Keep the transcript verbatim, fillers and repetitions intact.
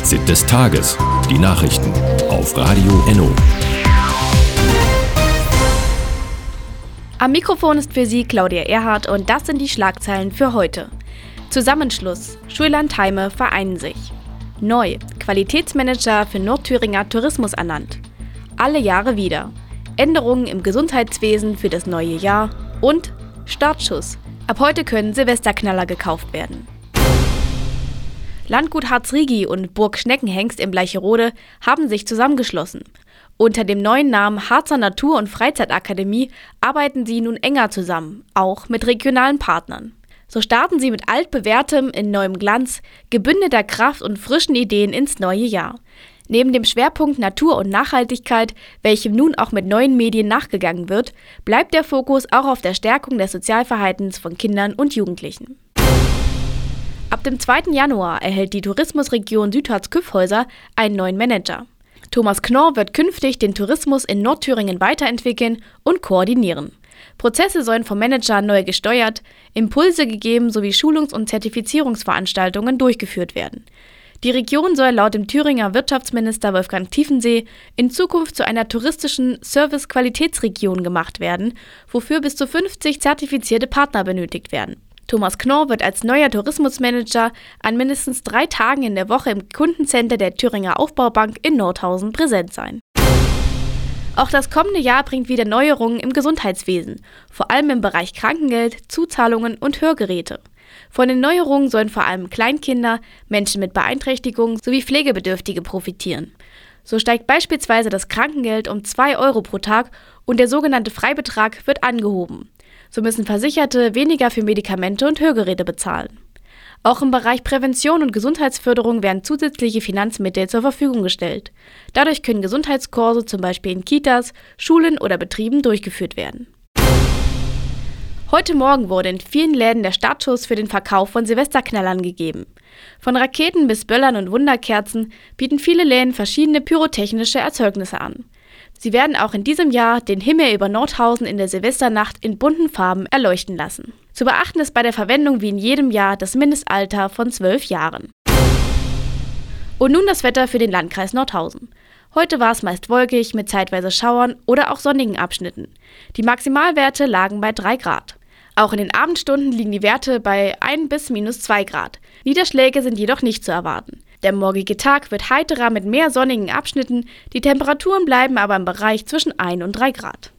Fazit des Tages. Die Nachrichten auf Radio Enno. Am Mikrofon ist für Sie Claudia Erhardt und das sind die Schlagzeilen für heute. Zusammenschluss. Schullandheime vereinen sich. Neu. Qualitätsmanager für Nordthüringer Tourismus ernannt. Alle Jahre wieder. Änderungen im Gesundheitswesen für das neue Jahr. Und Startschuss. Ab heute können Silvesterknaller gekauft werden. Landgut Harzrigi und Burg Schneckenhengst in Bleicherode haben sich zusammengeschlossen. Unter dem neuen Namen Harzer Natur- und Freizeitakademie arbeiten sie nun enger zusammen, auch mit regionalen Partnern. So starten sie mit altbewährtem in neuem Glanz, gebündelter Kraft und frischen Ideen ins neue Jahr. Neben dem Schwerpunkt Natur und Nachhaltigkeit, welchem nun auch mit neuen Medien nachgegangen wird, bleibt der Fokus auch auf der Stärkung des Sozialverhaltens von Kindern und Jugendlichen. Ab dem zweiten Januar erhält die Tourismusregion Südharz-Kyffhäuser einen neuen Manager. Thomas Knorr wird künftig den Tourismus in Nordthüringen weiterentwickeln und koordinieren. Prozesse sollen vom Manager neu gesteuert, Impulse gegeben sowie Schulungs- und Zertifizierungsveranstaltungen durchgeführt werden. Die Region soll laut dem Thüringer Wirtschaftsminister Wolfgang Tiefensee in Zukunft zu einer touristischen Service-Qualitätsregion gemacht werden, wofür bis zu fünfzig zertifizierte Partner benötigt werden. Thomas Knorr wird als neuer Tourismusmanager an mindestens drei Tagen in der Woche im Kundencenter der Thüringer Aufbaubank in Nordhausen präsent sein. Auch das kommende Jahr bringt wieder Neuerungen im Gesundheitswesen, vor allem im Bereich Krankengeld, Zuzahlungen und Hörgeräte. Von den Neuerungen sollen vor allem Kleinkinder, Menschen mit Beeinträchtigungen sowie Pflegebedürftige profitieren. So steigt beispielsweise das Krankengeld um zwei Euro pro Tag und der sogenannte Freibetrag wird angehoben. So müssen Versicherte weniger für Medikamente und Hörgeräte bezahlen. Auch im Bereich Prävention und Gesundheitsförderung werden zusätzliche Finanzmittel zur Verfügung gestellt. Dadurch können Gesundheitskurse zum Beispiel in Kitas, Schulen oder Betrieben durchgeführt werden. Heute Morgen wurde in vielen Läden der Startschuss für den Verkauf von Silvesterknallern gegeben. Von Raketen bis Böllern und Wunderkerzen bieten viele Läden verschiedene pyrotechnische Erzeugnisse an. Sie werden auch in diesem Jahr den Himmel über Nordhausen in der Silvesternacht in bunten Farben erleuchten lassen. Zu beachten ist bei der Verwendung wie in jedem Jahr das Mindestalter von zwölf Jahren. Und nun das Wetter für den Landkreis Nordhausen. Heute war es meist wolkig mit zeitweise Schauern oder auch sonnigen Abschnitten. Die Maximalwerte lagen bei drei Grad. Auch in den Abendstunden liegen die Werte bei ein bis minus zwei Grad. Niederschläge sind jedoch nicht zu erwarten. Der morgige Tag wird heiterer mit mehr sonnigen Abschnitten, die Temperaturen bleiben aber im Bereich zwischen ein und drei Grad.